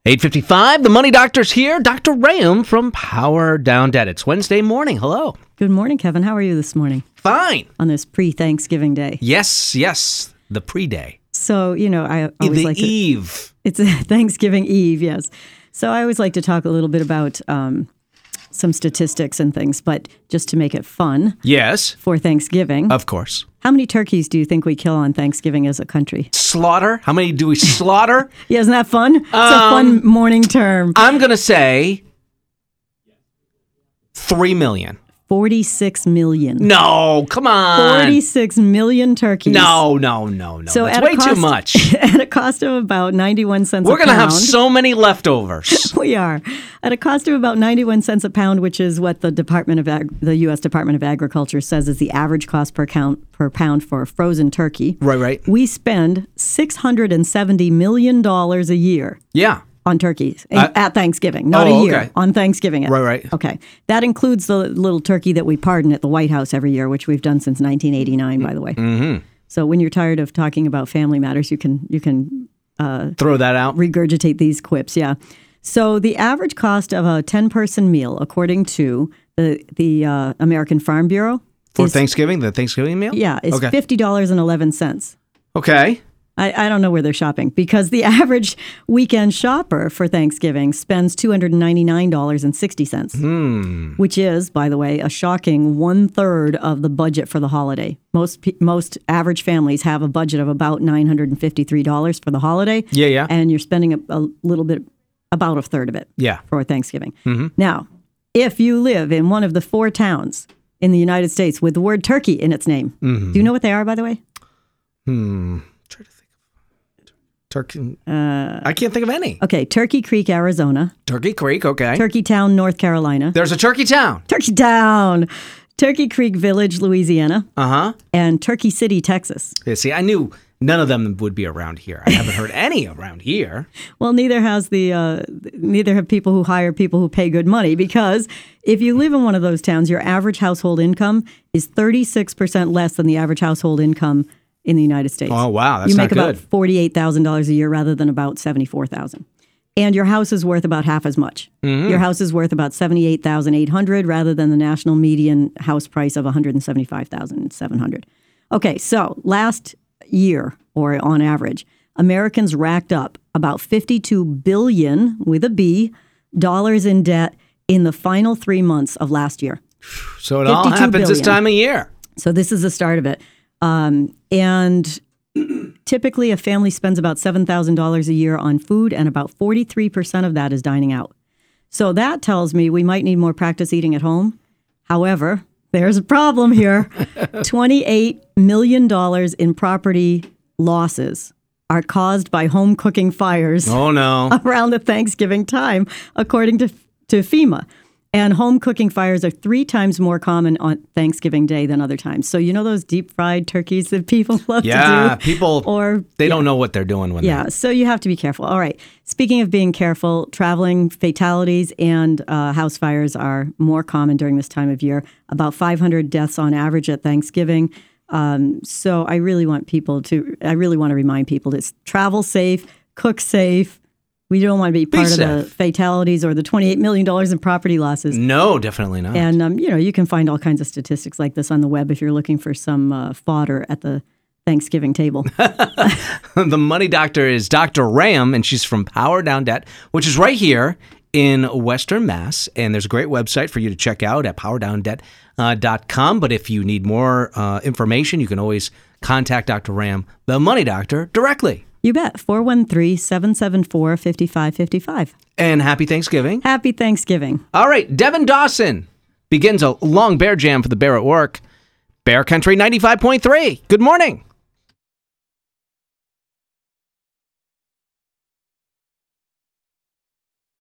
8:55, the Money Doctor's here. Dr. Ram from Power Down Debt. It's Wednesday morning. Hello. Good morning, Kevin. How are you this morning? Fine. On this pre-Thanksgiving day. Yes. The pre-day. So, I always like to... The eve. It's a Thanksgiving Eve, yes. So I always like to talk a little bit about some statistics and things, but just to make it fun. Yes. For Thanksgiving. Of course. How many turkeys do you think we kill on Thanksgiving as a country? Slaughter? How many do we slaughter? Yeah, isn't that fun? It's a fun morning term. I'm going to say 3 million. 46 million. No, come on. 46 million turkeys. No. So that's way too much. At a cost of about 91 cents a pound. We're going to have so many leftovers. We are. At a cost of about 91 cents a pound, which is what the U.S. Department of Agriculture says is the average cost per pound for a frozen turkey. Right. We spend $670 million a year. Yeah. On turkeys at Thanksgiving, not a year. Okay. On Thanksgiving. Right. Okay. That includes the little turkey that we pardon at the White House every year, which we've done since 1989, by the way. Mm-hmm. So when you're tired of talking about family matters, you can throw that out. Regurgitate these quips, yeah. So the average cost of a 10-person meal, according to the American Farm Bureau, for Thanksgiving, the Thanksgiving meal? Yeah, is $50.11. Okay. I don't know where they're shopping because the average weekend shopper for Thanksgiving spends $299.60, which is, by the way, a shocking 1/3 of the budget for the holiday. Most average families have a budget of about $953 for the holiday. Yeah. And you're spending a little bit, about a third of it for Thanksgiving. Mm-hmm. Now, if you live in one of the 4 towns in the United States with the word turkey in its name, do you know what they are, by the way? Turkey. I can't think of any. Okay, Turkey Creek, Arizona. Turkey Creek, okay. Turkey Town, North Carolina. There's a Turkey Town. Turkey Town. Turkey Creek Village, Louisiana. Uh-huh. And Turkey City, Texas. Yeah, see, I knew none of them would be around here. I haven't heard any around here. Well, neither have people who hire people who pay good money, because if you live in one of those towns, your average household income is 36% less than the average household income in the United States. Oh, wow. That's not good. You make about $48,000 a year rather than about $74,000. And your house is worth about half as much. Mm-hmm. Your house is worth about $78,800 rather than the national median house price of $175,700. Okay, so last year, or on average, Americans racked up about $52 billion, with a B, dollars in debt in the final 3 months of last year. So it all happens this time of year. So this is the start of it. And typically a family spends about $7,000 a year on food, and about 43% of that is dining out. So that tells me we might need more practice eating at home. However, there's a problem here. $28 million in property losses are caused by home cooking fires. Oh, no. Around the Thanksgiving time, according to FEMA. And home cooking fires are 3 times more common on Thanksgiving Day than other times. So you know those deep fried turkeys that people love to do? Yeah, people, they don't know what they're doing when so you have to be careful. All right. Speaking of being careful, traveling, fatalities, and house fires are more common during this time of year. About 500 deaths on average at Thanksgiving. So I really want to remind people to travel safe, cook safe. We don't want to be part of the fatalities or the $28 million in property losses. No, definitely not. And, you can find all kinds of statistics like this on the web if you're looking for some fodder at the Thanksgiving table. The Money Doctor is Dr. Ram, and she's from Power Down Debt, which is right here in Western Mass. And there's a great website for you to check out at powerdowndebt.com. But if you need more information, you can always contact Dr. Ram, the Money Doctor, directly. You bet. 413-774-5555. And happy Thanksgiving. Happy Thanksgiving. All right. Devin Dawson begins a long Bear Jam for the Bear at Work. Bear Country 95.3. Good morning.